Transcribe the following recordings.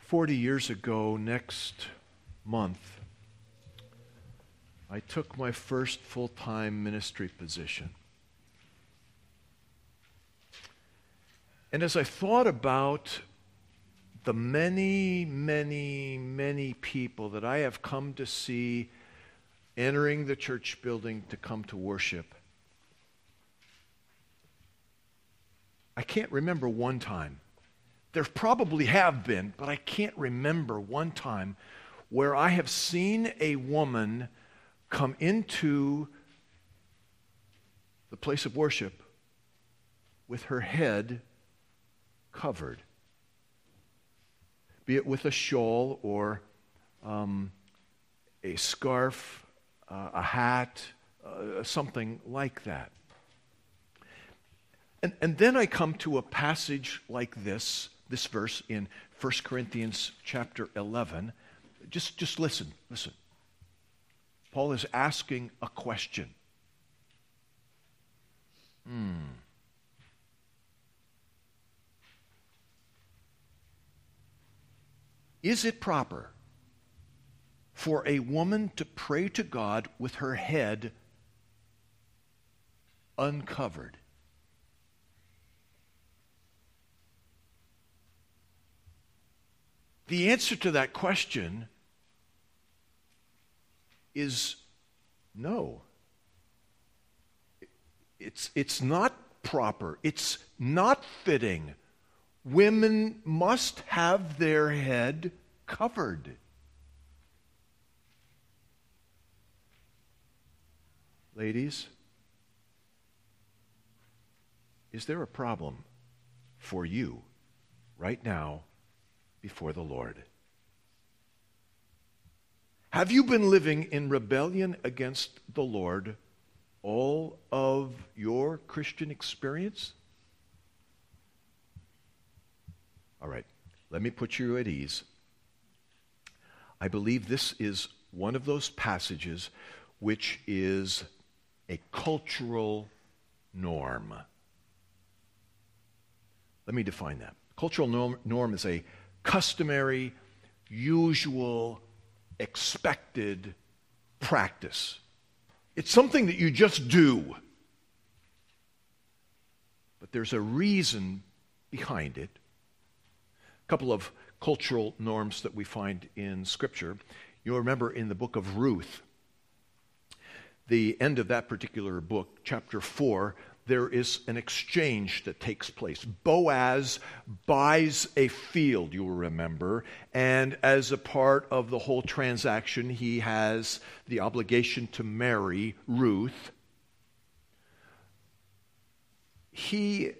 40 years ago, next month, I took my first full-time ministry position. And as I thought about the many, many, many people that I have come to see entering the church building to come to worship, I can't remember one time. There probably have been, but I can't remember one time where I have seen a woman come into the place of worship with her head covered, be it with a shawl or a scarf, a hat, something like that. And then I come to a passage like this verse in 1 Corinthians chapter 11. Just listen. Paul is asking a question. Is it proper for a woman to pray to God with her head uncovered? The answer to that question is no. It's not proper. It's not fitting. Women must have their head covered. Ladies, is there a problem for you right now before the Lord? Have you been living in rebellion against the Lord all of your Christian experience? All right, let me put you at ease. I believe this is one of those passages which is a cultural norm. Let me define that. Cultural norm is a customary, usual, expected practice. It's something that you just do. But there's a reason behind it. A couple of cultural norms that we find in Scripture. You'll remember in the book of Ruth, the end of that particular book, chapter 4, there is an exchange that takes place. Boaz buys a field, you will remember, and as a part of the whole transaction, he has the obligation to marry Ruth. He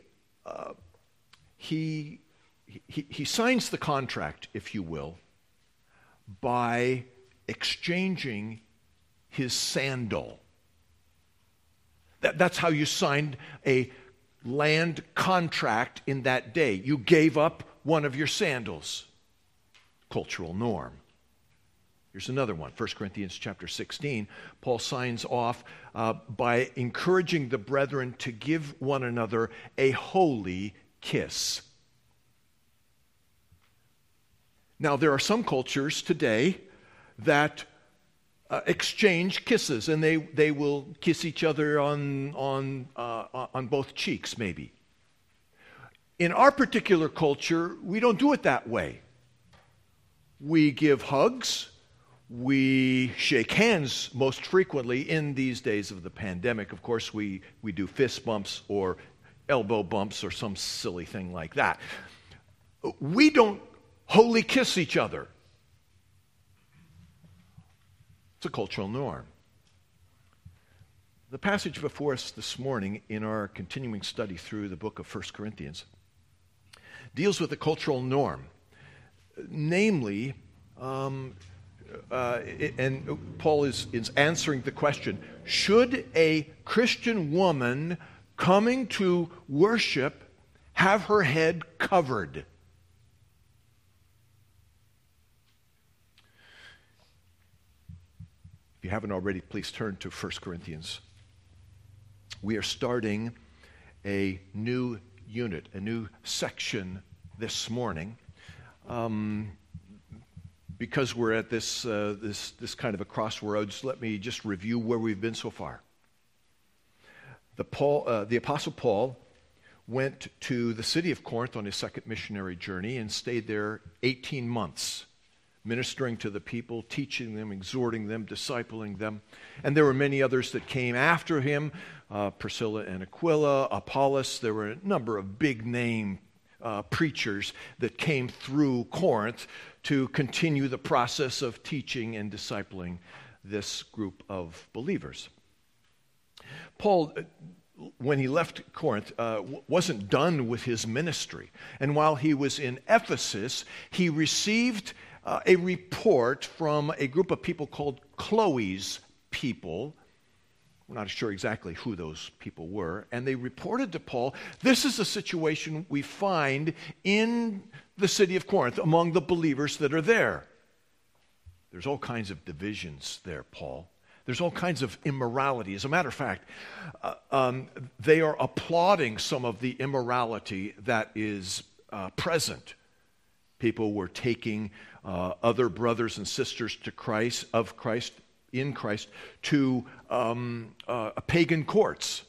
signs the contract, if you will, by exchanging his sandal. That's how you signed a land contract in that day. You gave up one of your sandals. Cultural norm. Here's another one. 1 Corinthians chapter 16. Paul signs off by encouraging the brethren to give one another a holy kiss. Now, there are some cultures today that exchange kisses, and they will kiss each other on both cheeks, maybe. In our particular culture, we don't do it that way. We give hugs. We shake hands most frequently in these days of the pandemic. Of course, we do fist bumps or elbow bumps or some silly thing like that. We don't holy kiss each other. It's a cultural norm. The passage before us this morning in our continuing study through the book of 1 Corinthians deals with a cultural norm. Namely, and Paul is answering the question, should a Christian woman coming to worship have her head covered? If you haven't already, please turn to 1 Corinthians. We are starting a new unit, a new section this morning. because we're at this kind of a crossroads, let me just review where we've been so far. The Apostle Paul went to the city of Corinth on his second missionary journey and stayed there 18 months, ministering to the people, teaching them, exhorting them, discipling them. And there were many others that came after him, Priscilla and Aquila, Apollos. There were a number of big-name preachers that came through Corinth to continue the process of teaching and discipling this group of believers. Paul, when he left Corinth, wasn't done with his ministry. And while he was in Ephesus, he received a report from a group of people called Chloe's people. We're not sure exactly who those people were. And they reported to Paul, this is a situation we find in the city of Corinth among the believers that are there. There's all kinds of divisions there, Paul. There's all kinds of immorality. As a matter of fact, they are applauding some of the immorality that is present. People were taking other brothers and sisters to Christ, in Christ, to pagan courts.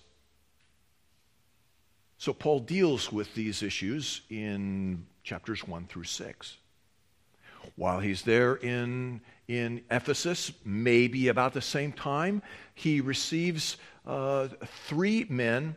So Paul deals with these issues in chapters 1 through 6. While he's there in Ephesus, maybe about the same time, he receives 3 men,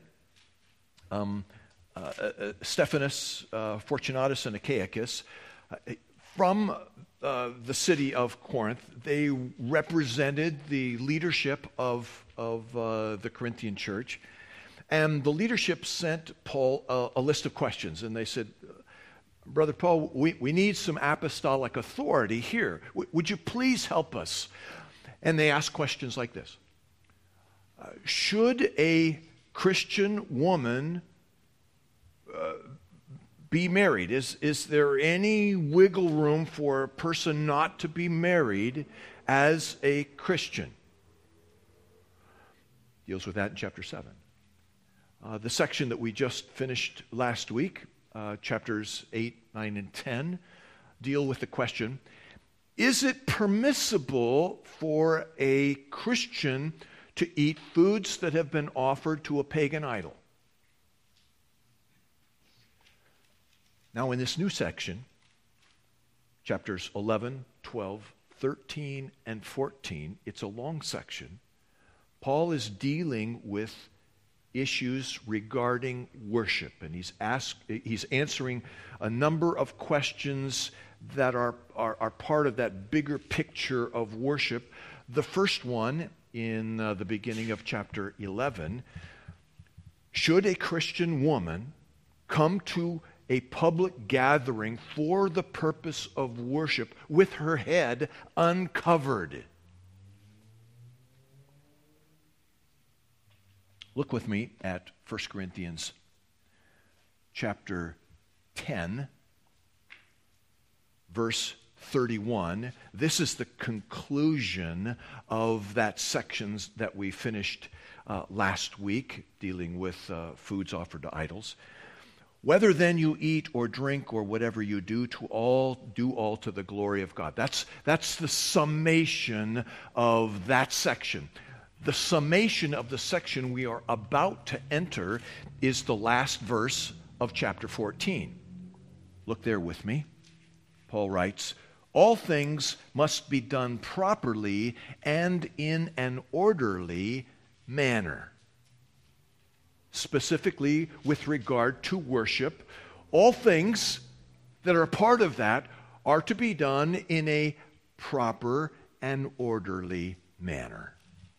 Stephanas, Fortunatus, and Achaicus, from the city of Corinth. They represented the leadership of the Corinthian church. And the leadership sent Paul a list of questions. And they said, Brother Paul, we need some apostolic authority here. Would you please help us? And they asked questions like this. Should a Christian woman be married? Is there any wiggle room for a person not to be married as a Christian? Deals with that in chapter 7. The section that we just finished last week, chapters 8, 9, and 10, deal with the question, is it permissible for a Christian to eat foods that have been offered to a pagan idol? Now in this new section, chapters 11, 12, 13, and 14, it's a long section. Paul is dealing with issues regarding worship, and he's answering a number of questions that are part of that bigger picture of worship. The first one in the beginning of chapter 11, should a Christian woman come to a public gathering for the purpose of worship with her head uncovered? Look with me at 1 Corinthians chapter 10, verse 31. This is the conclusion of that sections that we finished last week, dealing with foods offered to idols. Whether then you eat or drink or whatever you do, do all to the glory of God. That's the summation of that section. The summation of the section we are about to enter is the last verse of chapter 14. Look there with me. Paul writes, all things must be done properly and in an orderly manner. Specifically with regard to worship, all things that are a part of that are to be done in a proper and orderly manner.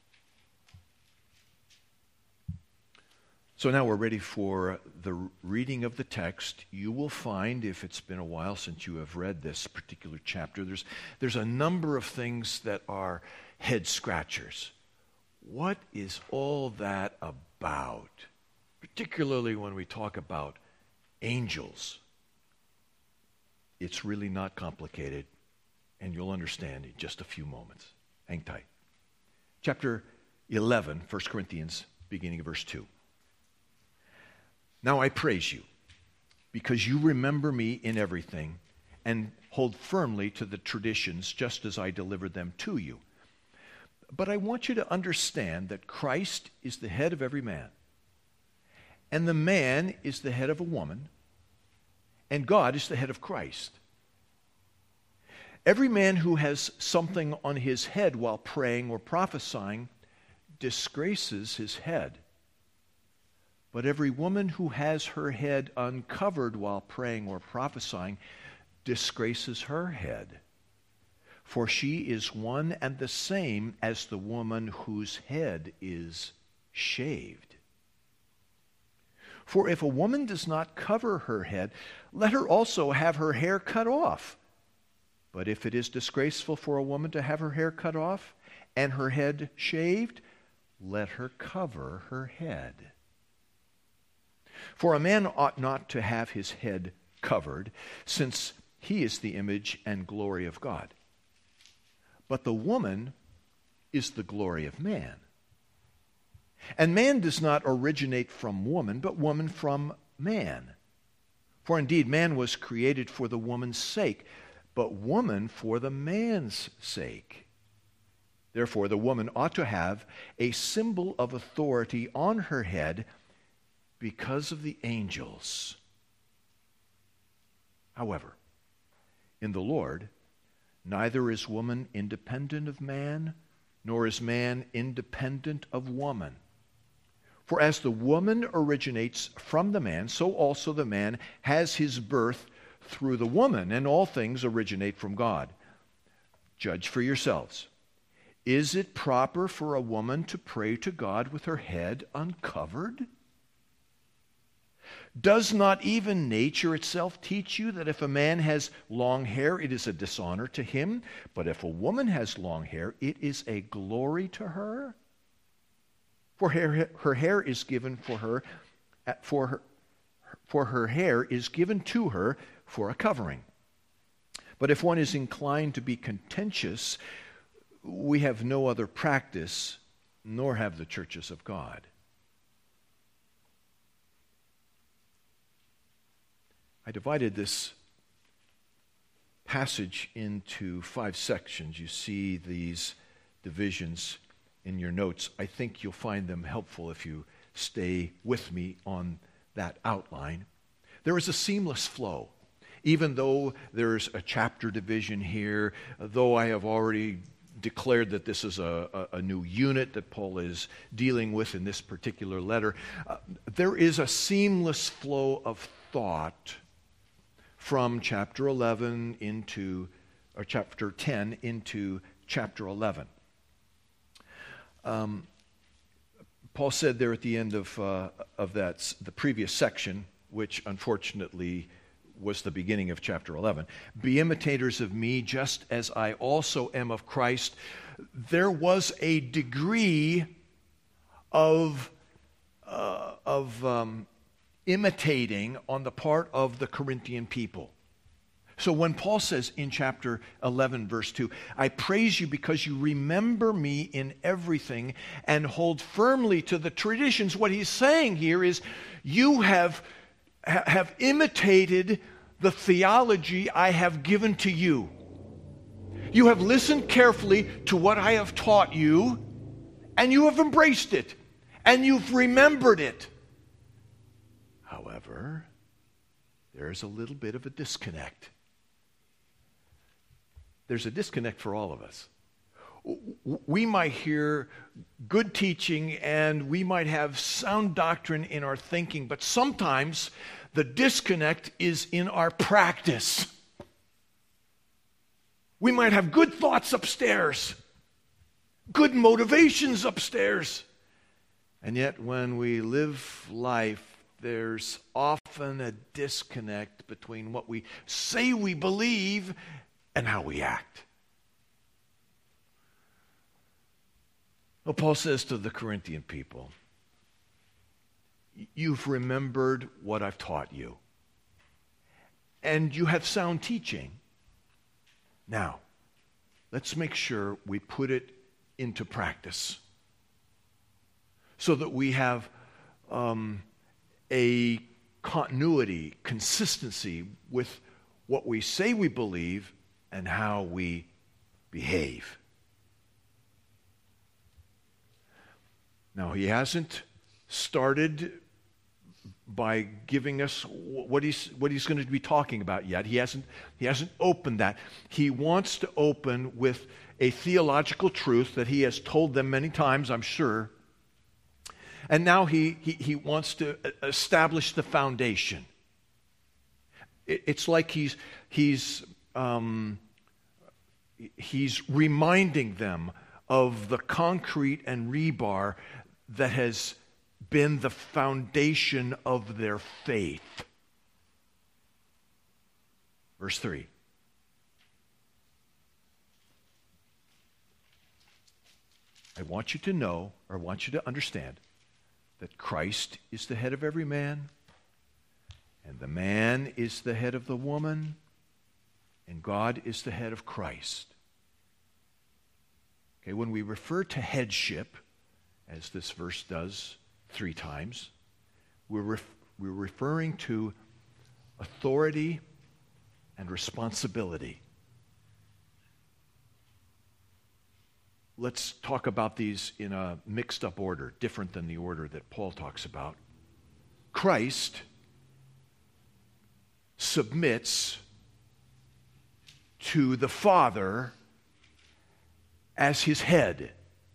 So now we're ready for the reading of the text. You will find, if it's been a while since you have read this particular chapter, there's a number of things that are head scratchers. What is all that about? Particularly when we talk about angels. It's really not complicated, and you'll understand in just a few moments. Hang tight. Chapter 11, 1 Corinthians, beginning of verse 2. Now I praise you, because you remember me in everything, and hold firmly to the traditions just as I delivered them to you. But I want you to understand that Christ is the head of every man, and the man is the head of a woman, and God is the head of Christ. Every man who has something on his head while praying or prophesying disgraces his head. But every woman who has her head uncovered while praying or prophesying disgraces her head. For she is one and the same as the woman whose head is shaved. For if a woman does not cover her head, let her also have her hair cut off. But if it is disgraceful for a woman to have her hair cut off and her head shaved, let her cover her head. For a man ought not to have his head covered, since he is the image and glory of God. But the woman is the glory of man. And man does not originate from woman, but woman from man. For indeed, man was created for the woman's sake, but woman for the man's sake. Therefore, the woman ought to have a symbol of authority on her head because of the angels. However, in the Lord, neither is woman independent of man, nor is man independent of woman. For as the woman originates from the man, so also the man has his birth through the woman, and all things originate from God. Judge for yourselves. Is it proper for a woman to pray to God with her head uncovered? Does not even nature itself teach you that if a man has long hair, it is a dishonor to him? But if a woman has long hair, it is a glory to her? For her hair is given for her hair is given to her for a covering. But if one is inclined to be contentious, we have no other practice, nor have the churches of God. I divided this passage into 5 sections. You see these divisions in your notes. I think you'll find them helpful if you stay with me on that outline. There is a seamless flow. Even though there's a chapter division here, though I have already declared that this is a new unit that Paul is dealing with in this particular letter, there is a seamless flow of thought from chapter 11 into, or chapter 10 into chapter 11. Paul said there at the end of that, the previous section, which unfortunately was the beginning of chapter 11, be imitators of me just as I also am of Christ. There was a degree of imitating on the part of the Corinthian people. So when Paul says in chapter 11, verse 2, I praise you because you remember me in everything and hold firmly to the traditions, what he's saying here is you have imitated the theology I have given to you. You have listened carefully to what I have taught you, and you have embraced it, and you've remembered it. However, there's a little bit of a disconnect. There's a disconnect for all of us. We might hear good teaching and we might have sound doctrine in our thinking, but sometimes the disconnect is in our practice. We might have good thoughts upstairs, good motivations upstairs, and yet when we live life, there's often a disconnect between what we say we believe and how we act. Well, Paul says to the Corinthian people, you've remembered what I've taught you, and you have sound teaching. Now, let's make sure we put it into practice so that we have a continuity, consistency with what we say we believe and how we behave. Now, he hasn't started by giving us what he's going to be talking about yet. He hasn't opened that. He wants to open with a theological truth that he has told them many times, I'm sure. And now he wants to establish the foundation. It's like he's reminding them of the concrete and rebar that has been the foundation of their faith. Verse 3. I want you to know, or I want you to understand, that Christ is the head of every man, and the man is the head of the woman, and God is the head of Christ. Okay, when we refer to headship, as this verse does 3 times, we're referring to authority and responsibility. Let's talk about these in a mixed-up order, different than the order that Paul talks about. Christ submits to the Father as his head.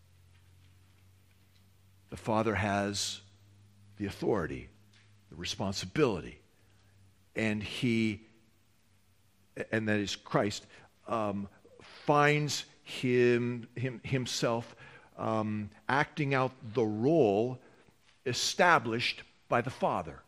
The Father has the authority, the responsibility, and that is Christ, finds himself acting out the role established by the Father.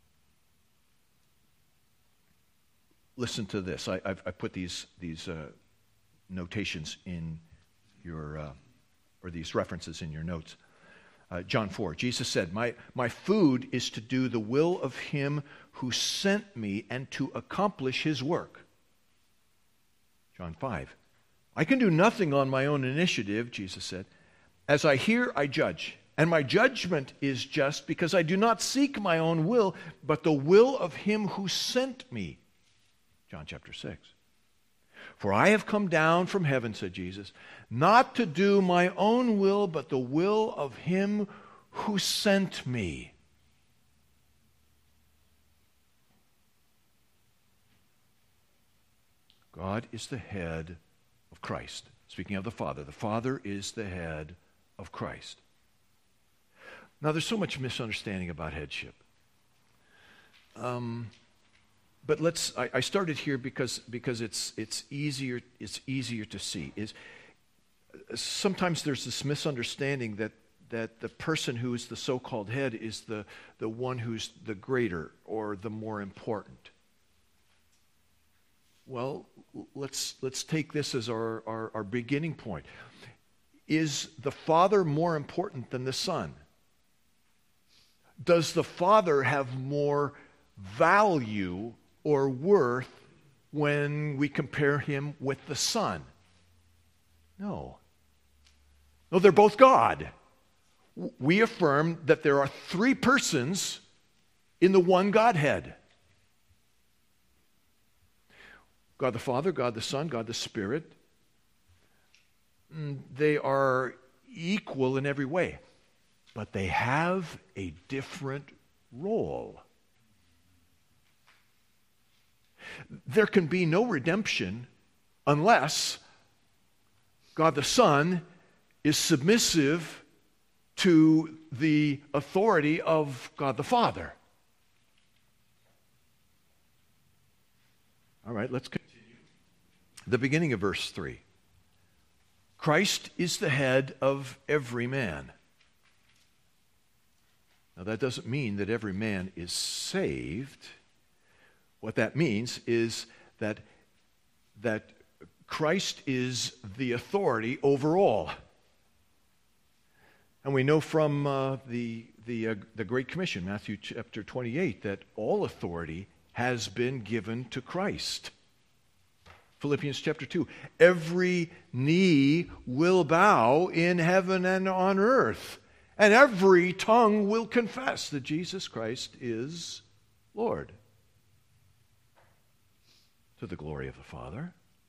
Listen to this. I put these notations in your, or these references in your notes. John 4, Jesus said, My food is to do the will of him who sent me and to accomplish his work. John 5, I can do nothing on my own initiative, Jesus said. As I hear, I judge. And my judgment is just because I do not seek my own will, but the will of him who sent me. John chapter 6. For I have come down from heaven, said Jesus, not to do my own will, but the will of him who sent me. God is the head of Christ. Speaking of the Father is the head of Christ. Now, there's so much misunderstanding about headship. But I started here because it's easier to see. Sometimes there's this misunderstanding that the person who is the so-called head is the one who's the greater or the more important. Well, let's take this as our beginning point. Is the Father more important than the Son? Does the Father have more value or worth when we compare him with the Son? No. No, they're both God. We affirm that there are 3 persons in the one Godhead. God the Father, God the Son, God the Spirit. They are equal in every way, but they have a different role. There can be no redemption unless God the Son is submissive to the authority of God the Father. All right, let's continue. The beginning of verse 3. Christ is the head of every man. Now, that doesn't mean that every man is saved. What that means is that Christ is the authority over all. And we know from the Great Commission, Matthew chapter 28, that all authority has been given to Christ. Philippians chapter 2, every knee will bow in heaven and on earth, and every tongue will confess that Jesus Christ is Lord. to the glory of the Father.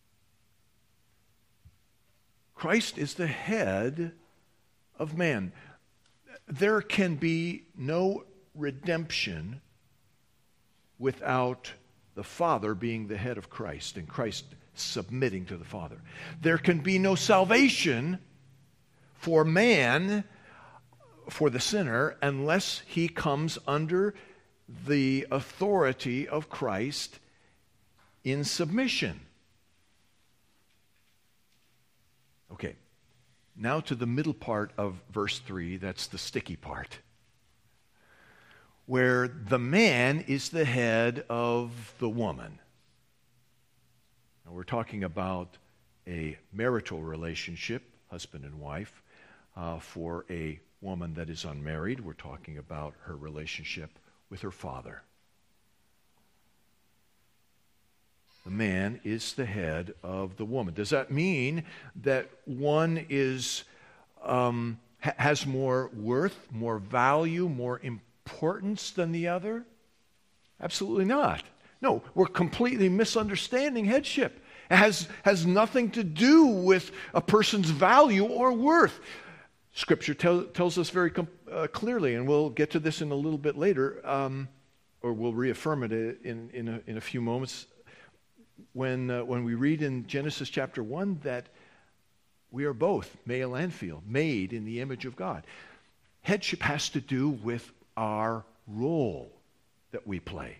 Christ is the head of man. There can be no redemption without the Father being the head of Christ and Christ submitting to the Father. There can be no salvation for man, for the sinner, unless he comes under the authority of Christ in submission. Okay, now to the middle part of verse 3, that's the sticky part, where the man is the head of the woman. Now we're talking about a marital relationship, husband and wife. For a woman that is unmarried, we're talking about her relationship with her father. The man is the head of the woman. Does that mean that one is has more worth, more value, more importance than the other? Absolutely not. No, we're completely misunderstanding headship. It has nothing to do with a person's value or worth. Scripture tells us very clearly, and we'll get to this in a little bit later, or we'll reaffirm it in a few moments, when we read in Genesis chapter 1 that we are both, male and female, made in the image of God. Headship has to do with our role that we play.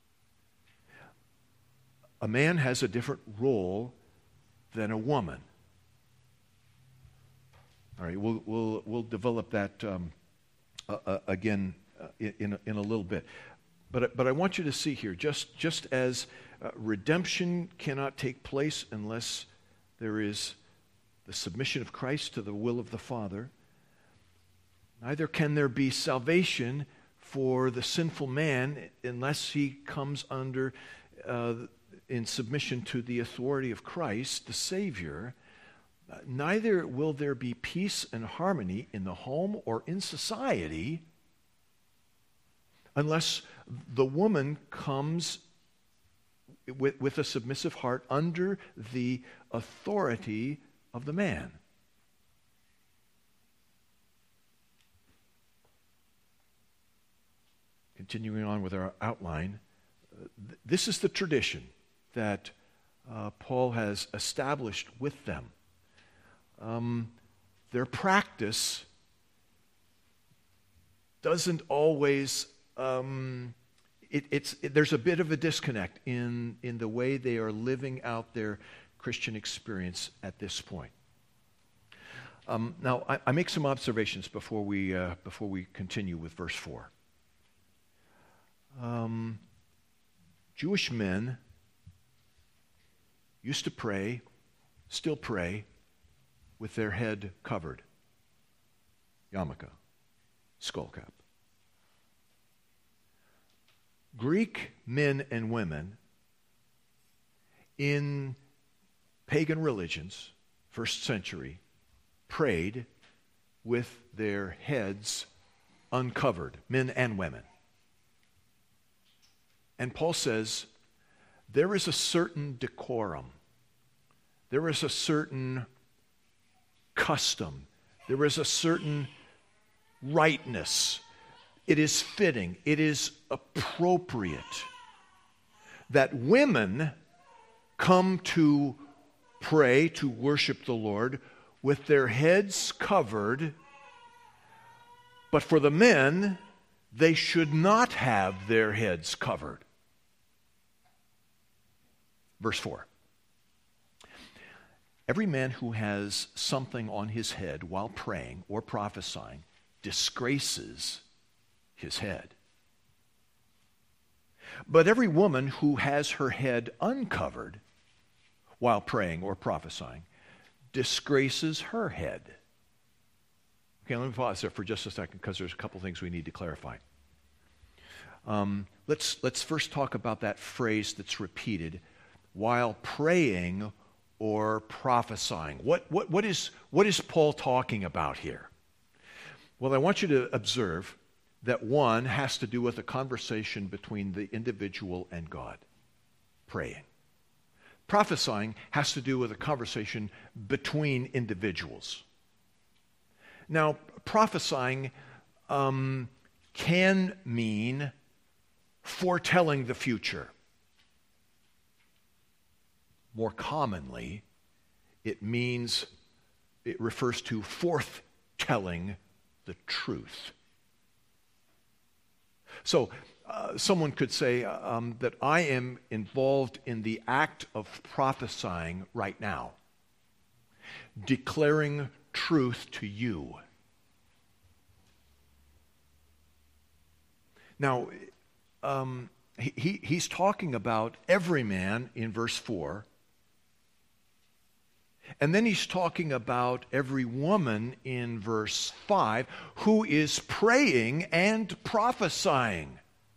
A man has a different role than a woman. All right, we'll develop that again in a little bit. But I want you to see here, just as redemption cannot take place unless there is the submission of Christ to the will of the Father, neither can there be salvation for the sinful man unless he comes under in submission to the authority of Christ, the Savior. Neither will there be peace and harmony in the home or in society unless the woman comes with a submissive heart under the authority of the man. Continuing on with our outline, this is the tradition that Paul has established with them. Their practice doesn't always, there's a bit of a disconnect in the way they are living out their Christian experience at this point. Now, I make some observations before we continue with verse 4. Jewish men used to pray, still pray, with their head covered. Yarmulke, skull cap. Greek men and women in pagan religions, first century, prayed with their heads uncovered, men and women. And Paul says, there is a certain decorum, there is a certain custom, there is a certain rightness. It is fitting, it is appropriate that women come to pray, to worship the Lord with their heads covered, but for the men, they should not have their heads covered. Verse 4. Every man who has something on his head while praying or prophesying disgraces his head. But every woman who has her head uncovered while praying or prophesying disgraces her head. Okay, let me pause there for just a second because there's a couple things we need to clarify. Let's first talk about that phrase that's repeated, while praying or prophesying. What is Paul talking about here? Well, I want you to observe that one has to do with a conversation between the individual and God, praying. Prophesying has to do with a conversation between individuals. Now, prophesying can mean foretelling the future. More commonly, it refers to forthtelling the truth. So, someone could say that I am involved in the act of prophesying right now, declaring truth to you. Now, he's talking about every man in verse 4, and then he's talking about every woman in verse 5 who is praying and prophesying.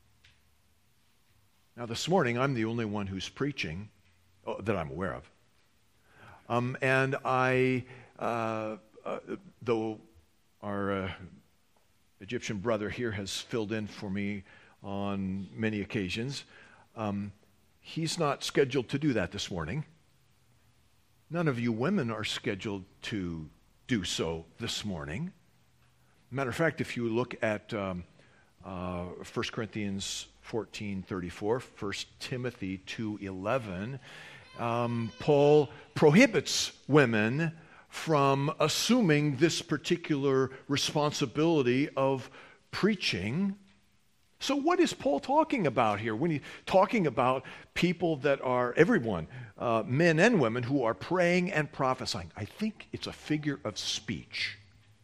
Now, this morning, I'm the only one who's preaching that I'm aware of. And I, though our Egyptian brother here has filled in for me on many occasions, he's not scheduled to do that this morning. None of you women are scheduled to do so this morning. Matter of fact, if you look at 1 Corinthians 14:34, 1 Timothy 2:11, Paul prohibits women from assuming this particular responsibility of preaching. So what is Paul talking about here when he's talking about people that are, everyone, men and women who are praying and prophesying? I think it's a figure of speech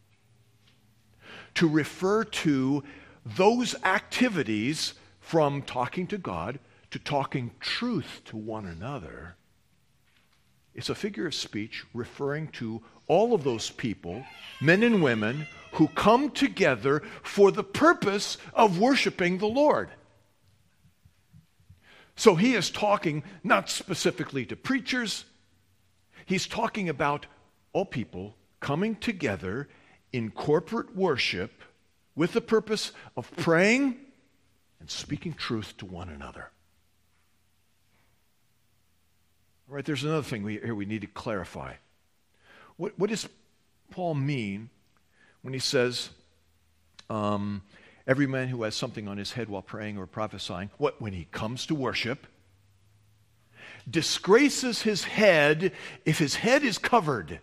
to refer to those activities from talking to God to talking truth to one another. It's a figure of speech referring to all of those people, men and women, who come together for the purpose of worshiping the Lord. So he is talking not specifically to preachers. He's talking about all people coming together in corporate worship with the purpose of praying and speaking truth to one another. All right, there's another thing here we need to clarify. What does Paul mean when he says, every man who has something on his head while praying or prophesying, when he comes to worship, disgraces his head if his head is covered?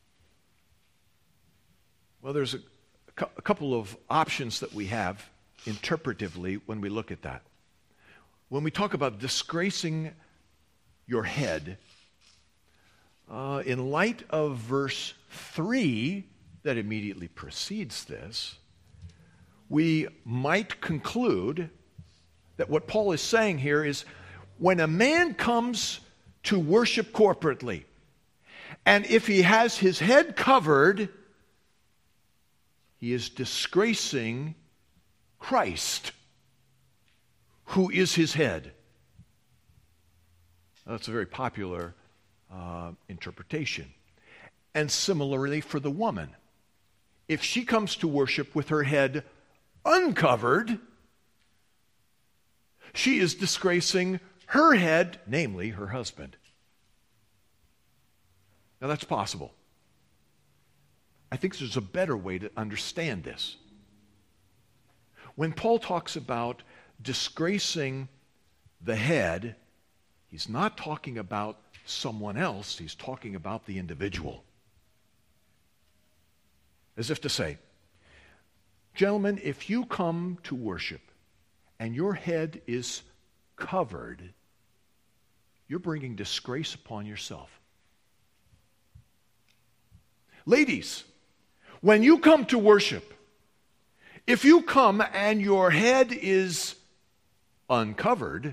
Well, there's a couple of options that we have interpretively when we look at that. When we talk about disgracing your head, in light of verse 3 that immediately precedes this, we might conclude that what Paul is saying here is when a man comes to worship corporately, and if he has his head covered, he is disgracing Christ, who is his head. That's a very popular interpretation. And similarly for the woman, if she comes to worship with her head uncovered, she is disgracing her head, namely her husband. Now that's possible. I think there's a better way to understand this. When Paul talks about disgracing the head, he's not talking about someone else, he's talking about the individual. As if to say, gentlemen, if you come to worship and your head is covered, you're bringing disgrace upon yourself. Ladies, when you come to worship, if you come and your head is uncovered,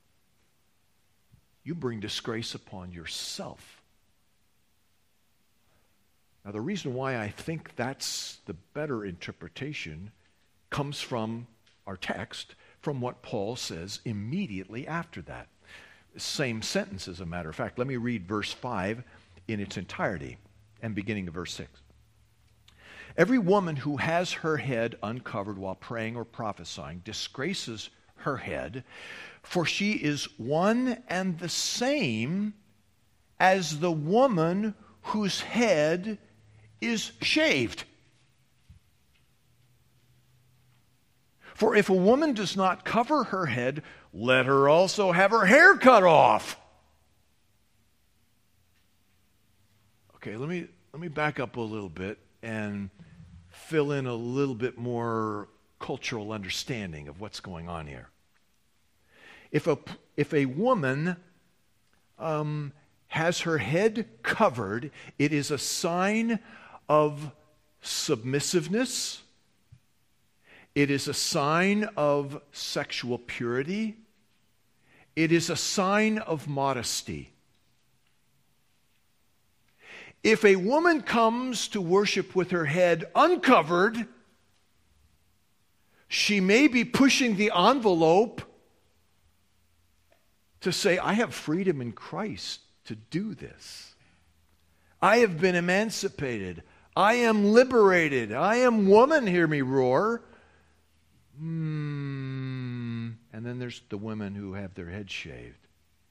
you bring disgrace upon yourself. Now, the reason why I think that's the better interpretation comes from our text, from what Paul says immediately after that. Same sentence, as a matter of fact. Let me read verse 5 in its entirety and beginning of verse 6. Every woman who has her head uncovered while praying or prophesying disgraces her head, for she is one and the same as the woman whose head is shaved. For if a woman does not cover her head, let her also have her hair cut off. Okay, let me back up a little bit and fill in a little bit more cultural understanding of what's going on here. If a woman has her head covered, it is a sign of submissiveness. It is a sign of sexual purity. It is a sign of modesty. If a woman comes to worship with her head uncovered, she may be pushing the envelope to say, I have freedom in Christ to do this. I have been emancipated. I am liberated. I am woman, hear me roar. And then there's the women who have their heads shaved.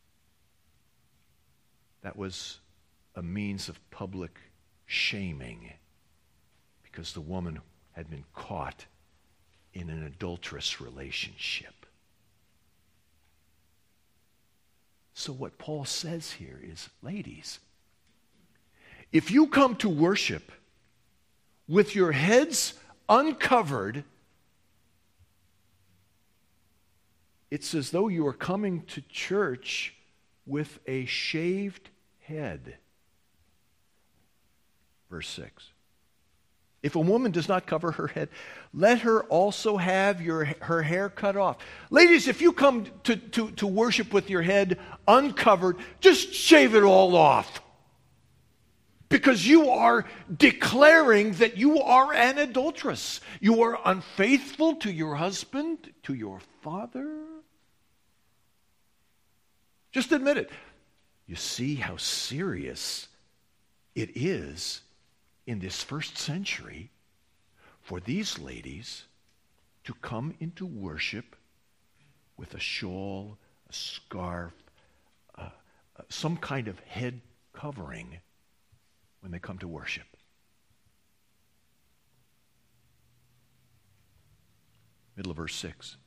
That was a means of public shaming because the woman had been caught in an adulterous relationship. So what Paul says here is, ladies, if you come to worship with your heads uncovered, it's as though you are coming to church with a shaved head. Verse 6. If a woman does not cover her head, let her also have her hair cut off. Ladies, if you come to worship with your head uncovered, just shave it all off. Because you are declaring that you are an adulteress. You are unfaithful to your husband, to your father. Just admit it. You see how serious it is in this first century for these ladies to come into worship with a shawl, a scarf, some kind of head covering when they come to worship. Middle of verse 6.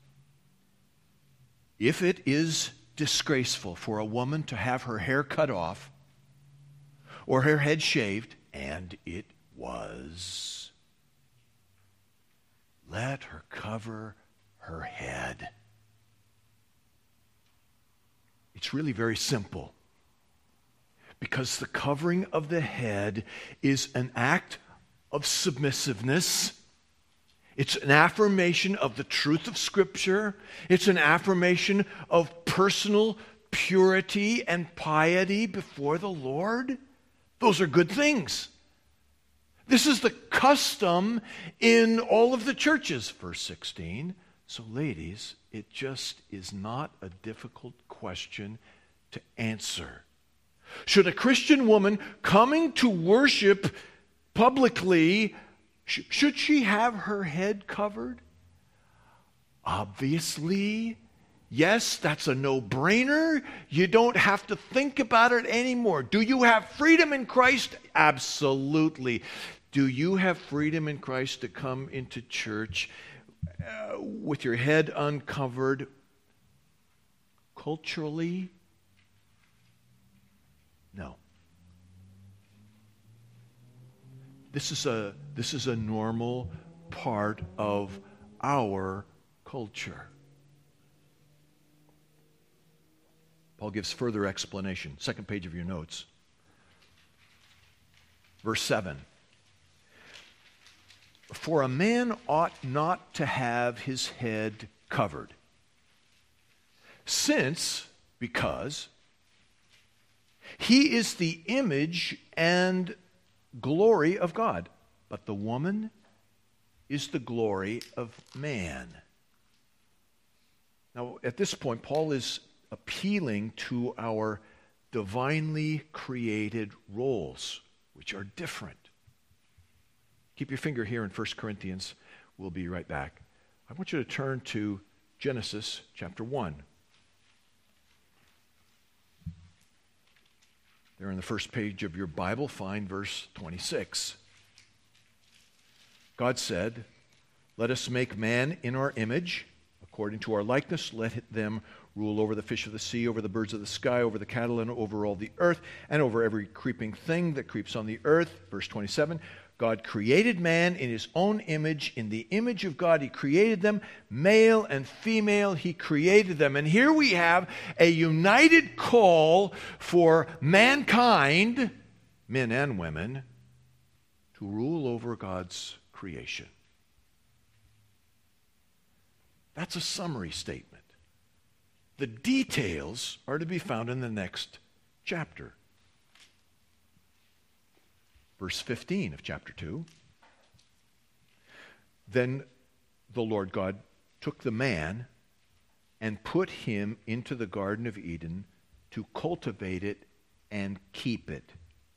If it is disgraceful for a woman to have her hair cut off or her head shaved, and it was, let her cover her head. It's really very simple. Because the covering of the head is an act of submissiveness. It's an affirmation of the truth of Scripture. It's an affirmation of personal purity and piety before the Lord. Those are good things. This is the custom in all of the churches, verse 16. So ladies, it just is not a difficult question to answer. Should a Christian woman coming to worship publicly, should she have her head covered? Obviously, yes, that's a no-brainer. You don't have to think about it anymore. Do you have freedom in Christ? Absolutely. Do you have freedom in Christ to come into church with your head uncovered culturally? No. This is a normal part of our culture. Paul gives further explanation. Second page of your notes. Verse 7. For a man ought not to have his head covered, because he is the image and glory of God, but the woman is the glory of man. Now, at this point, Paul is appealing to our divinely created roles, which are different. Keep your finger here in 1 Corinthians. We'll be right back. I want you to turn to Genesis chapter 1. There in the first page of your Bible, find verse 26. God said, "Let us make man in our image, according to our likeness. Let them rule over the fish of the sea, over the birds of the sky, over the cattle, and over all the earth, and over every creeping thing that creeps on the earth." Verse 27, God created man in his own image. In the image of God, he created them. Male and female, he created them. And here we have a united call for mankind, men and women, to rule over God's creation. That's a summary statement. The details are to be found in the next chapter. Verse 15 of chapter 2. Then the Lord God took the man and put him into the Garden of Eden to cultivate it and keep it.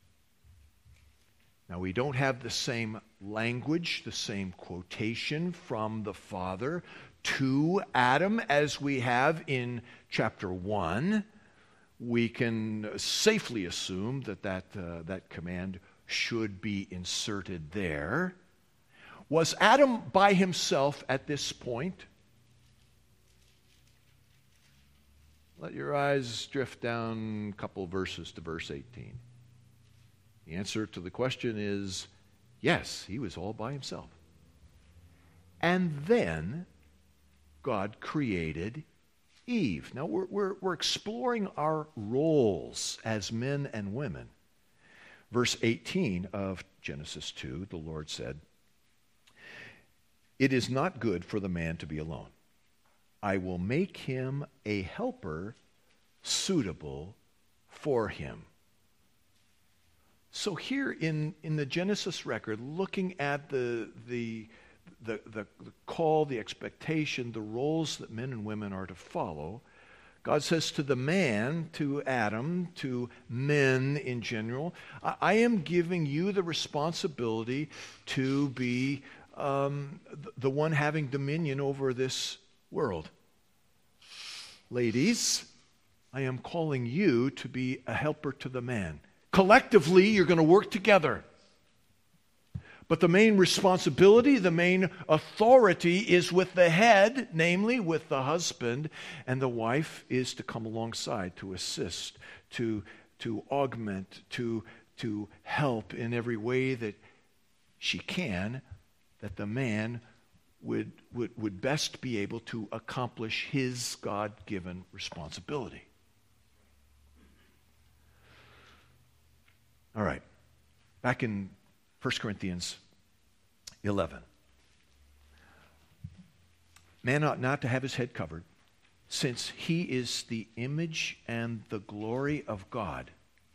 Now, we don't have the same language, the same quotation from the Father to Adam as we have in chapter 1. We can safely assume that command should be inserted there. Was Adam by himself at this point? Let your eyes drift down a couple verses to verse 18. The answer to the question is yes, he was all by himself. And then God created Eve. Now we're exploring our roles as men and women. Verse 18 of Genesis 2, the Lord said, "It is not good for the man to be alone. I will make him a helper suitable for him." So here in the Genesis record, looking at the call, the expectation, the roles that men and women are to follow, God says to the man, to Adam, to men in general, I am giving you the responsibility to be the one having dominion over this world. Ladies, I am calling you to be a helper to the man. Collectively, you're going to work together. But the main responsibility, the main authority is with the head, namely with the husband, and the wife is to come alongside, to assist, to augment, to help in every way that she can, that the man would best be able to accomplish his God-given responsibility. All right, back in 1 Corinthians 11. Man ought not to have his head covered, since he is the image and the glory of God.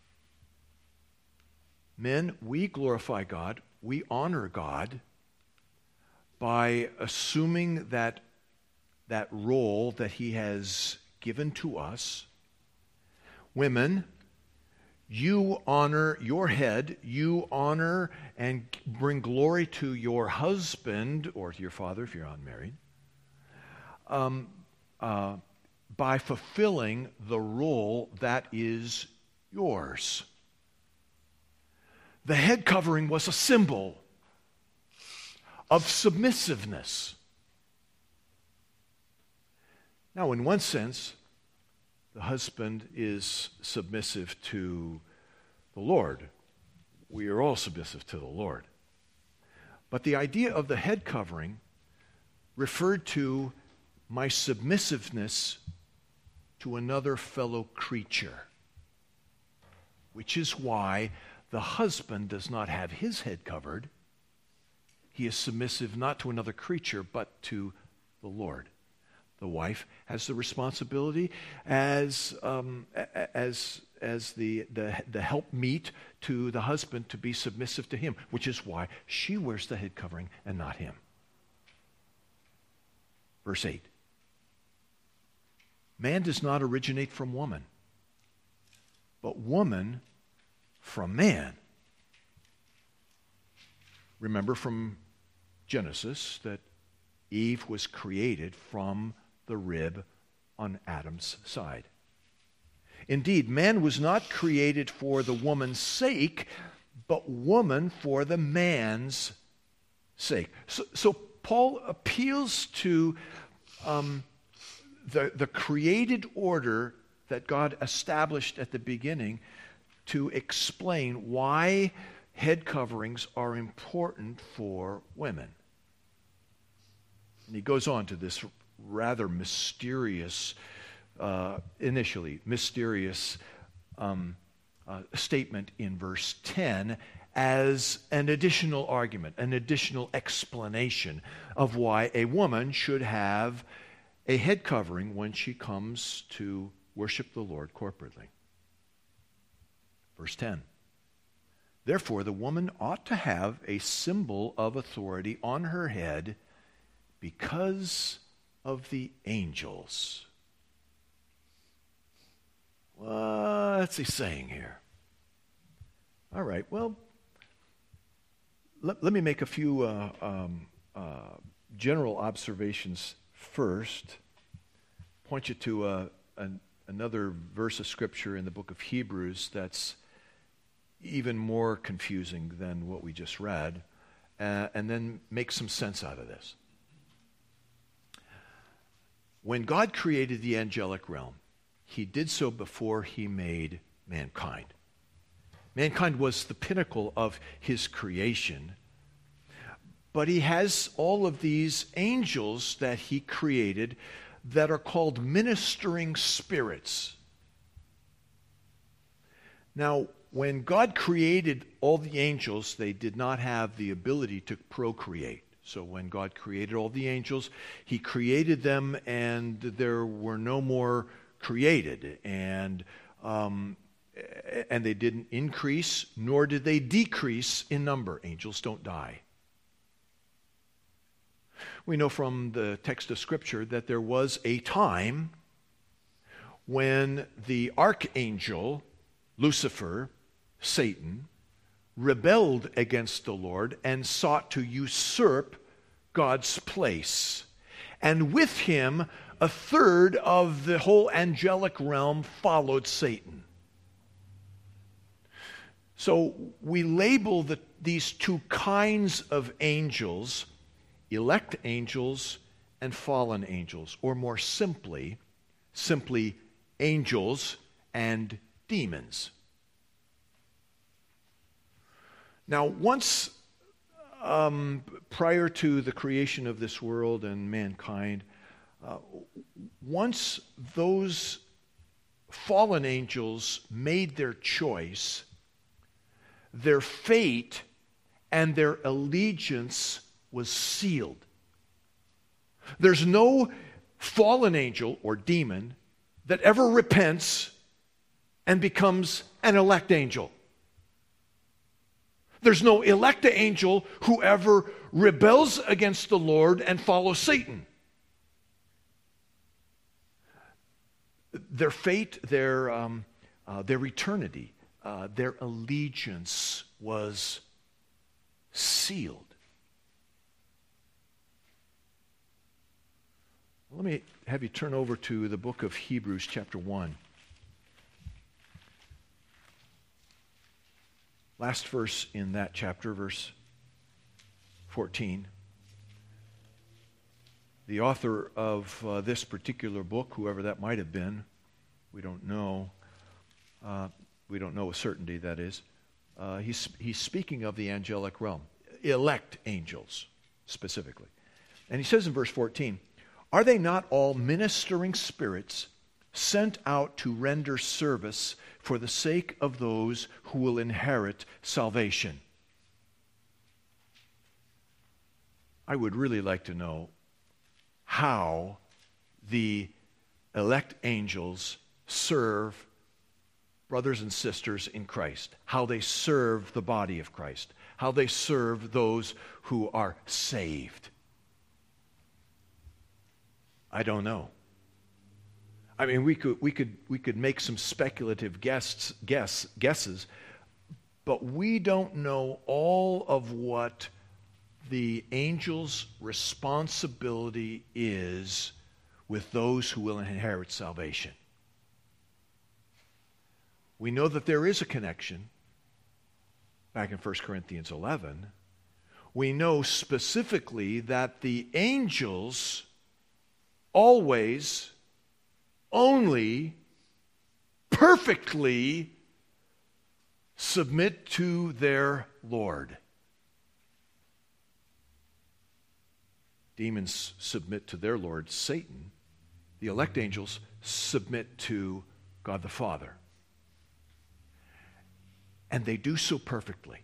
Men, we glorify God, we honor God by assuming that role that he has given to us. Women, you honor your head, you honor and bring glory to your husband or to your father if you're unmarried, by fulfilling the role that is yours. The head covering was a symbol of submissiveness. Now, in one sense, the husband is submissive to the Lord. We are all submissive to the Lord. But the idea of the head covering referred to my submissiveness to another fellow creature, which is why the husband does not have his head covered. He is submissive not to another creature, but to the Lord. The wife has the responsibility as the helpmeet to the husband to be submissive to him, which is why she wears the head covering and not him. Verse 8. Man does not originate from woman, but woman from man. Remember from Genesis that Eve was created from the rib on Adam's side. Indeed, man was not created for the woman's sake, but woman for the man's sake. So Paul appeals to the created order that God established at the beginning to explain why head coverings are important for women. And he goes on to this rather mysterious, initially mysterious statement in verse 10 as an additional argument, an additional explanation of why a woman should have a head covering when she comes to worship the Lord corporately. Verse 10. Therefore, the woman ought to have a symbol of authority on her head because of the angels. What's he saying here? All right, well, let me make a few general observations first. Point you to another verse of Scripture in the book of Hebrews that's even more confusing than what we just read, and then make some sense out of this. When God created the angelic realm, he did so before he made mankind. Mankind was the pinnacle of his creation, but he has all of these angels that he created that are called ministering spirits. Now, when God created all the angels, they did not have the ability to procreate. So when God created all the angels, he created them and there were no more created. And they didn't increase, nor did they decrease in number. Angels don't die. We know from the text of Scripture that there was a time when the archangel, Lucifer, Satan, rebelled against the Lord and sought to usurp God's place. And with him, a third of the whole angelic realm followed Satan. So we label these two kinds of angels, elect angels and fallen angels, or more simply angels and demons. Now, once prior to the creation of this world and mankind, once those fallen angels made their choice, their fate and their allegiance was sealed. There's no fallen angel or demon that ever repents and becomes an elect angel. There's no elect angel who ever rebels against the Lord and follows Satan. Their fate, their eternity, their allegiance was sealed. Let me have you turn over to the book of Hebrews chapter 1. Last verse in that chapter, verse 14. The author of this particular book, whoever that might have been, we don't know. We don't know with certainty, that is. He's speaking of the angelic realm, elect angels specifically. And he says in verse 14, "Are they not all ministering spirits sent out to render service for the sake of those who will inherit salvation?" I would really like to know how the elect angels serve brothers and sisters in Christ, how they serve the body of Christ, how they serve those who are saved. I don't know. I mean, we could make some speculative guesses, but we don't know all of what the angel's responsibility is with those who will inherit salvation. We know that there is a connection back in 1 Corinthians 11. We know specifically that the angels always, only, perfectly submit to their Lord. Demons submit to their Lord, Satan. The elect angels submit to God the Father. And they do so perfectly.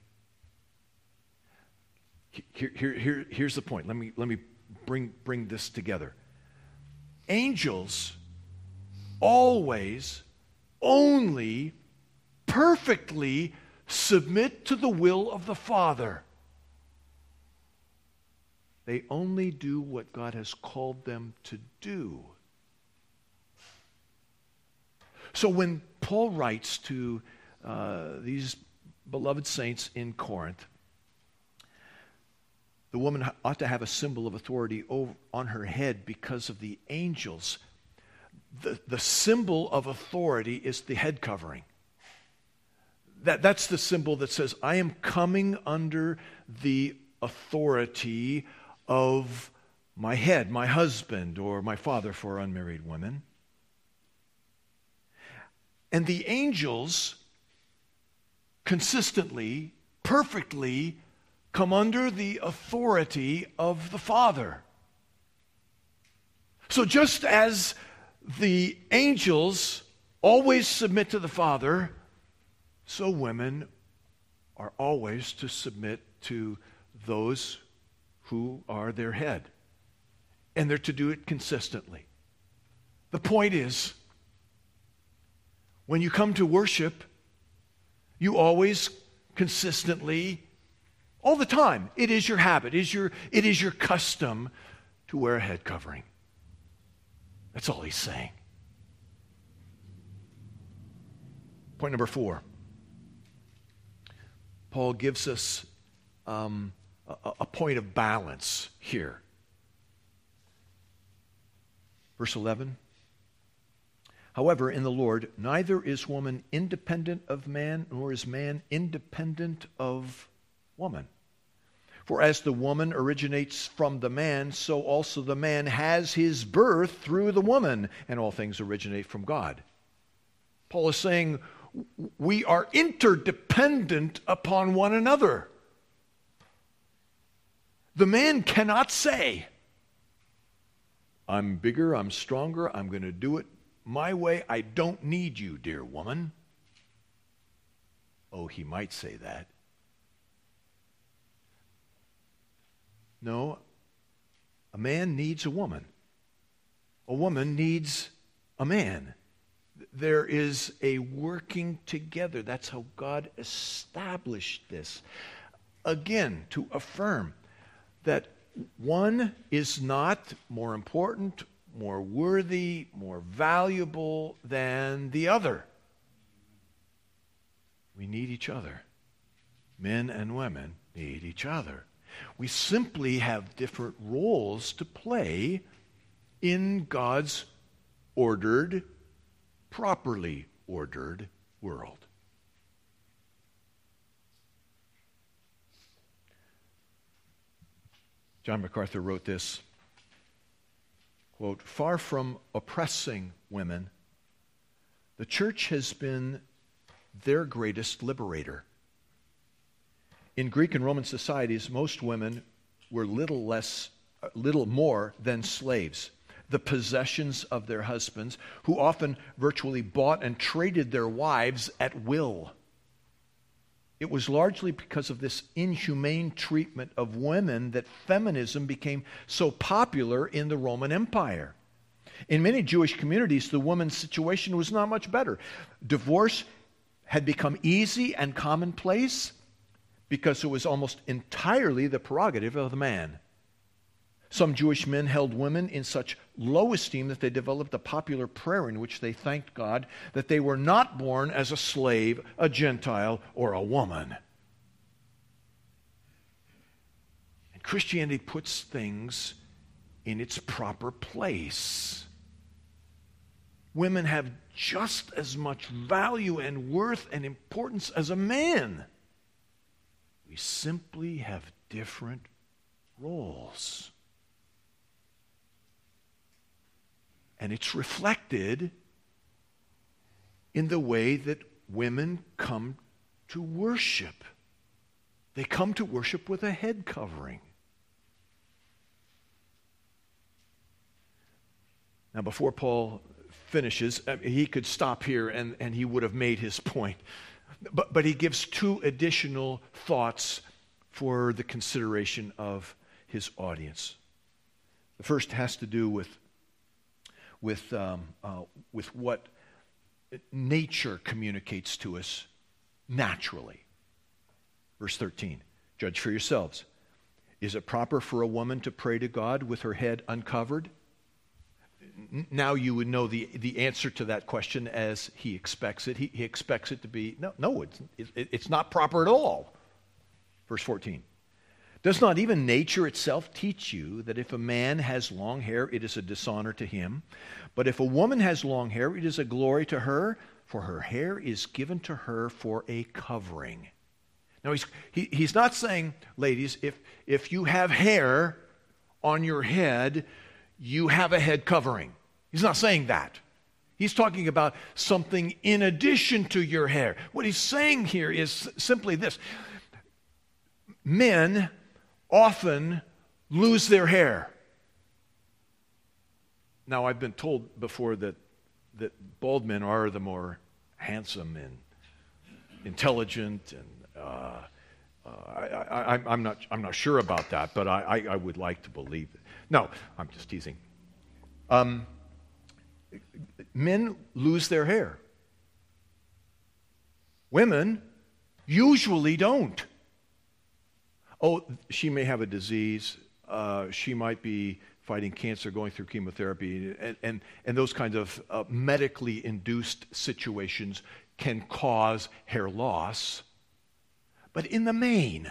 Here's the point. Let me bring this together. Angels always, only, perfectly submit to the will of the Father. They only do what God has called them to do. So when Paul writes to these beloved saints in Corinth, the woman ought to have a symbol of authority on her head because of the angels. The symbol of authority is the head covering. That's the symbol that says, I am coming under the authority of my head, my husband, or my father for unmarried women. And the angels consistently, perfectly come under the authority of the Father. So just as the angels always submit to the Father, so women are always to submit to those who are their head. And they're to do it consistently. The point is, when you come to worship, you always consistently, all the time, it is your habit, it is your custom to wear a head covering. That's all he's saying. Point number 4. Paul gives us a point of balance here. Verse 11. However, in the Lord, neither is woman independent of man, nor is man independent of woman. For as the woman originates from the man, so also the man has his birth through the woman, and all things originate from God. Paul is saying we are interdependent upon one another. The man cannot say, I'm bigger, I'm stronger, I'm going to do it my way. I don't need you, dear woman. Oh, he might say that. No, a man needs a woman. A woman needs a man. There is a working together. That's how God established this. Again, to affirm that one is not more important, more worthy, more valuable than the other. We need each other. Men and women need each other. We simply have different roles to play in God's ordered, properly ordered world. John MacArthur wrote this, quote, far from oppressing women, the church has been their greatest liberator. In Greek and Roman societies, most women were little more than slaves, the possessions of their husbands, who often virtually bought and traded their wives at will. It was largely because of this inhumane treatment of women that feminism became so popular in the Roman Empire. In many Jewish communities, the woman's situation was not much better. Divorce had become easy and commonplace because it was almost entirely the prerogative of the man. Some Jewish men held women in such low esteem that they developed a popular prayer in which they thanked God that they were not born as a slave, a Gentile, or a woman. And Christianity puts things in its proper place. women have just as much value and worth and importance as a man. We simply have different roles. And it's reflected in the way that women come to worship. They come to worship with a head covering. Now, before Paul finishes, he could stop here and he would have made his point. But he gives two additional thoughts for the consideration of his audience. The first has to do with what nature communicates to us naturally. Verse 13, judge for yourselves. Is it proper for a woman to pray to God with her head uncovered? Now you would know the answer to that question as he expects it. He expects it to be, no, it's not proper at all. Verse 14. Does not even nature itself teach you that if a man has long hair, it is a dishonor to him? But if a woman has long hair, it is a glory to her, for her hair is given to her for a covering. Now, he's not saying, ladies, if you have hair on your head, you have a head covering. He's not saying that. He's talking about something in addition to your hair. What he's saying here is simply this. Men often lose their hair. Now, I've been told before that bald men are the more handsome and intelligent, and I'm not sure about that, but I would like to believe it. No, I'm just teasing. Men lose their hair. Women usually don't. Oh, she may have a disease. She might be fighting cancer, going through chemotherapy, and those kinds of medically induced situations can cause hair loss. But in the main,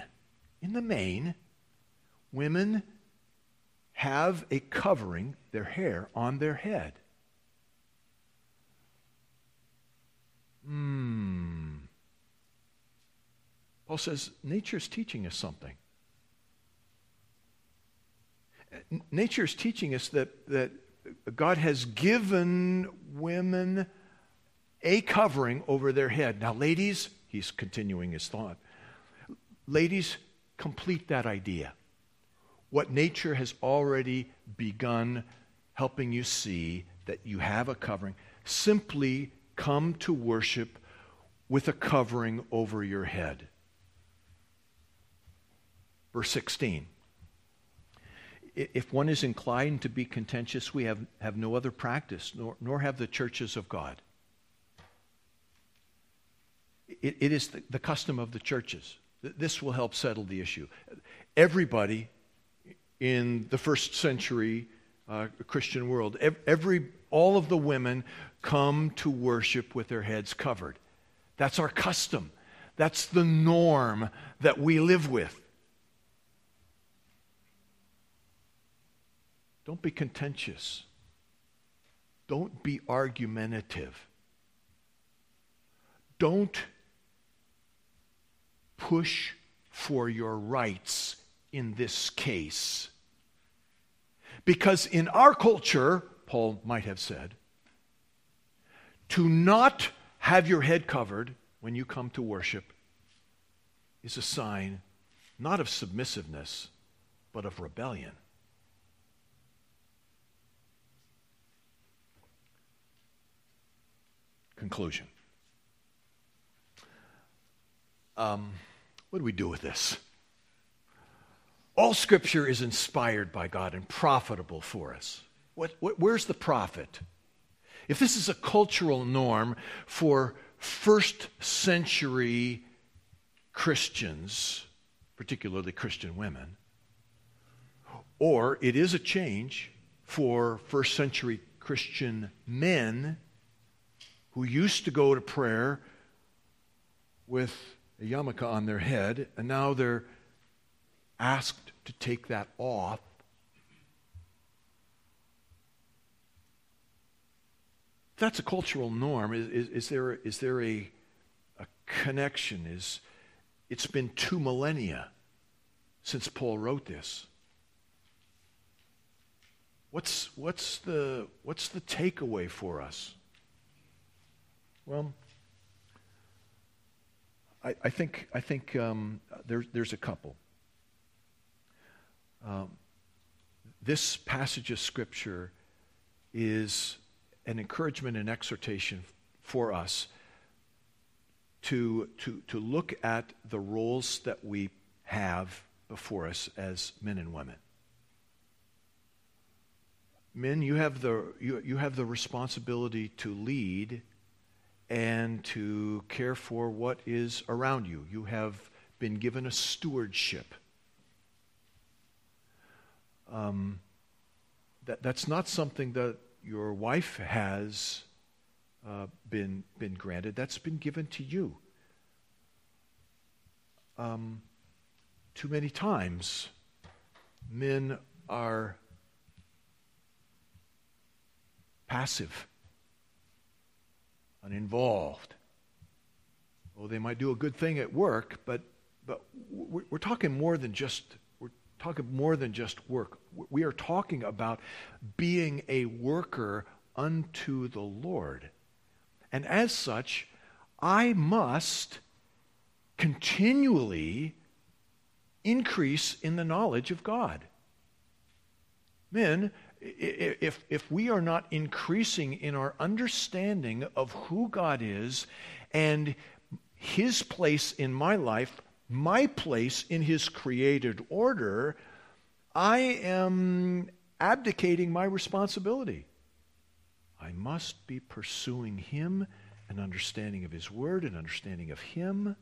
women have a covering, their hair, on their head. Paul says nature's teaching us something. Nature is teaching us that God has given women a covering over their head. Now, ladies, he's continuing his thought. Ladies, complete that idea. What nature has already begun helping you see, that you have a covering. Simply come to worship with a covering over your head. Verse 16. If one is inclined to be contentious, we have no other practice, nor have the churches of God. It is the custom of the churches. This will help settle the issue. Everybody in the first century Christian world, all of the women come to worship with their heads covered. That's our custom. That's the norm that we live with. Don't be contentious. Don't be argumentative. Don't push for your rights in this case. Because in our culture, Paul might have said, to not have your head covered when you come to worship is a sign not of submissiveness, but of rebellion. Conclusion. What do we do with this? All Scripture is inspired by God and profitable for us. Where's the profit? If this is a cultural norm for first century Christians, particularly Christian women, or it is a change for first century Christian men who used to go to prayer with a yarmulke on their head, and now they're asked to take that off. that's a cultural norm, is there a connection? It's been 2 millennia since Paul wrote this. What's the takeaway for us? Well, I think there's a couple. This passage of Scripture is an encouragement and exhortation for us to look at the roles that we have before us as men and women. Men, you have the responsibility to lead and to care for what is around you. You have been given a stewardship. That's not something that your wife has been granted. That's been given to you. Too many times, men are passive, uninvolved. Oh, they might do a good thing at work, but we're talking more than just work. We are talking about being a worker unto the Lord. And as such, I must continually increase in the knowledge of God. Men, if we are not increasing in our understanding of who God is and His place in my life, my place in His created order, I am abdicating my responsibility. I must be pursuing Him, an understanding of His Word, an understanding of Him.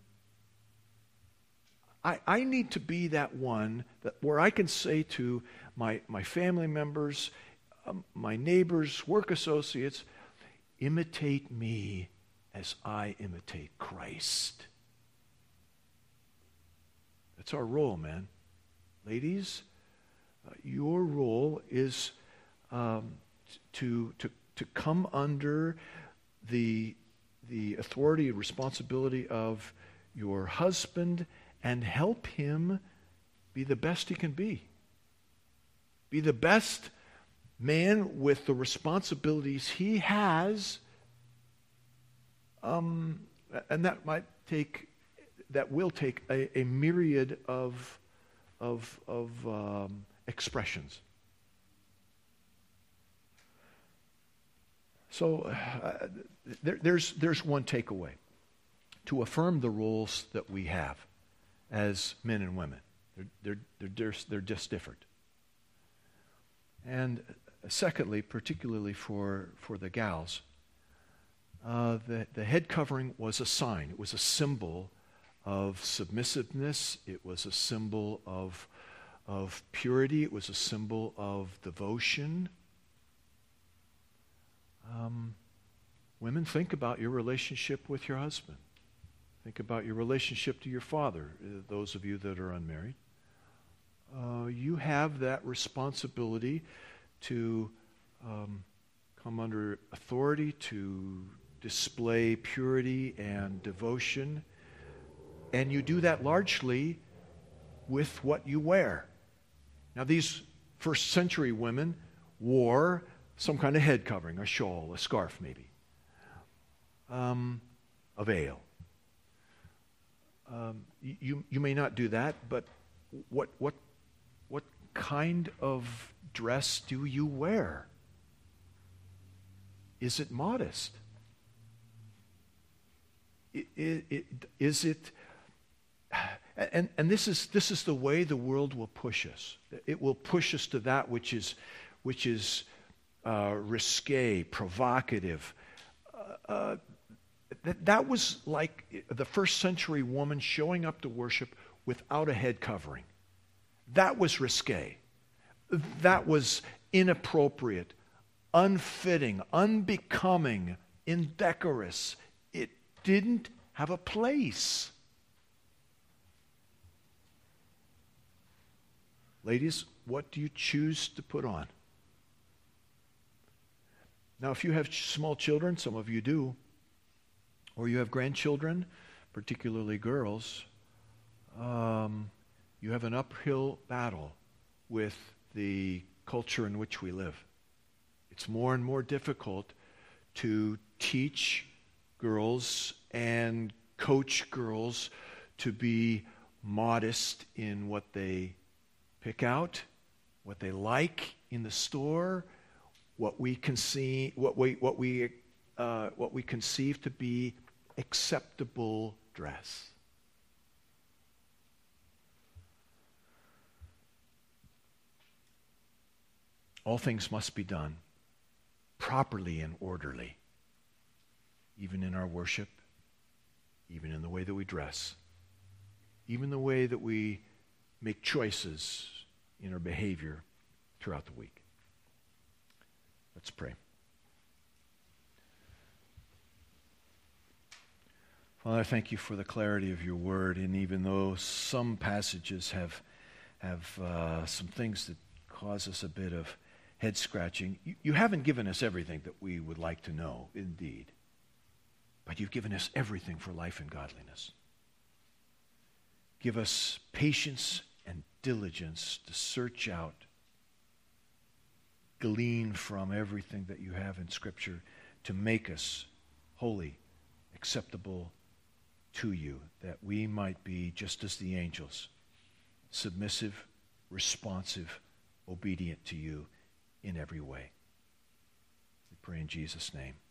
I need to be that one where I can say to my family members, my neighbors, work associates, imitate me as I imitate Christ. That's our role, man. Ladies, your role is to come under the authority and responsibility of your husband and help him be the best he can be. Be the best man with the responsibilities he has, and that will take a myriad of expressions. So there's one takeaway: to affirm the roles that we have as men and women. They're just different. And secondly, particularly for the gals, the head covering was a sign. It was a symbol of submissiveness. It was a symbol of purity. It was a symbol of devotion. Women, think about your relationship with your husband. Think about your relationship to your father, those of you that are unmarried. You have that responsibility to come under authority, to display purity and devotion. And you do that largely with what you wear. Now, these first century women wore some kind of head covering, a shawl, a scarf maybe, a veil. You may not do that, but what kind of dress do you wear? Is it modest? Is it? And this is the way the world will push us. It will push us to that which is risque, provocative. That was like the first century woman showing up to worship without a head covering. That was risque. That was inappropriate, unfitting, unbecoming, indecorous. It didn't have a place. Ladies, what do you choose to put on? Now, if you have small children, some of you do, or you have grandchildren, particularly girls, you have an uphill battle with the culture in which we live. It's more and more difficult to teach girls and coach girls to be modest in what they pick out, what they like in the store, what we conceive to be acceptable dress. All things must be done properly and orderly, even in our worship, even in the way that we dress, even the way that we make choices in our behavior throughout the week. Let's pray. Father, I thank you for the clarity of your word, and even though some passages have some things that cause us a bit of head scratching, you haven't given us everything that we would like to know, indeed. But you've given us everything for life and godliness. Give us patience and diligence to search out, glean from everything that you have in Scripture to make us holy, acceptable to you, that we might be, just as the angels, submissive, responsive, obedient to you in every way. We pray in Jesus' name.